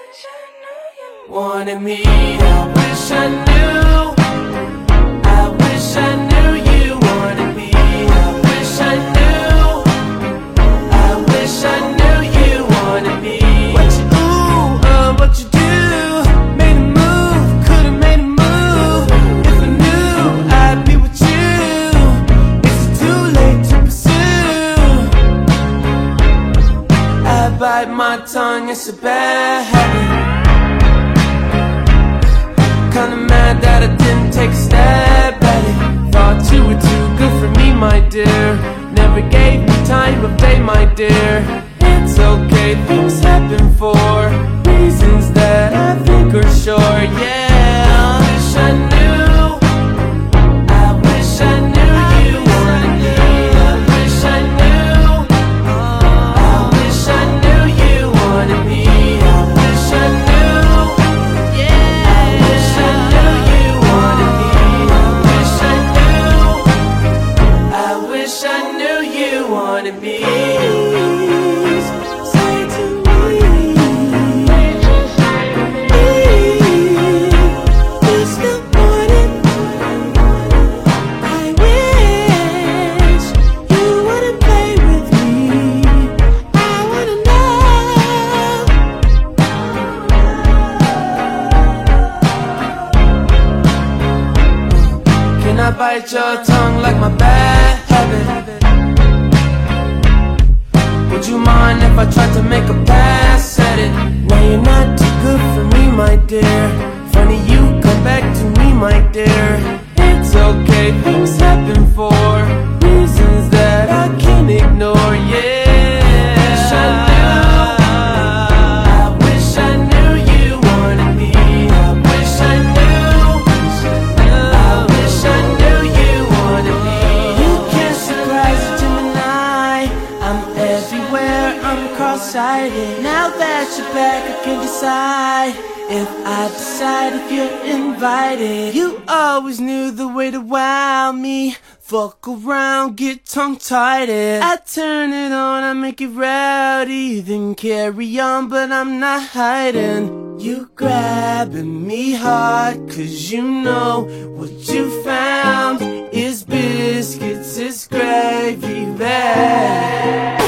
wanted me. I wish I knew. I wish I knew you wanted me. I wish I knew. I wish I knew you wanted me. What you what you do? Made a move, could've made a move. If I knew I'd be with you. Is it too late to pursue? I bite my tongue, it's a bad habit. Kinda mad that I didn't take a stab at it. Thought you were too good for me, my dear. Never gave me time of day, my dear. It's okay, things happen for reasons that I think are sure, yeah. I wish I knew. I wish I knew you wanted me. I wish I knew. I wish I knew you wanted me. I wish I knew. I knew you wanted me. Please say to me, it's the morning. I wish you wouldn't play with me. I wanna know. Can I bite your tongue like my bad habit? Would you mind if I tried to make a pass at it? Now you're not too good for me, my dear. Funny you come back to me, my dear. It's okay, things happen for reasons that I can't ignore, yeah. I wish I knew you wanted me. I wish I knew. I wish I knew you wanted me. You can't surprise a Gemini. I'm everywhere, I'm cross-sighted. Now that you're back, I can decide if I decide if you're invited. You always knew the way to wow me. Fuck around, get tongue-tied. I turn it on, I make it rowdy. Then carry on, but I'm not hiding. You grabbing me hard, cause you know what you found is biscuits, it's gravy bag.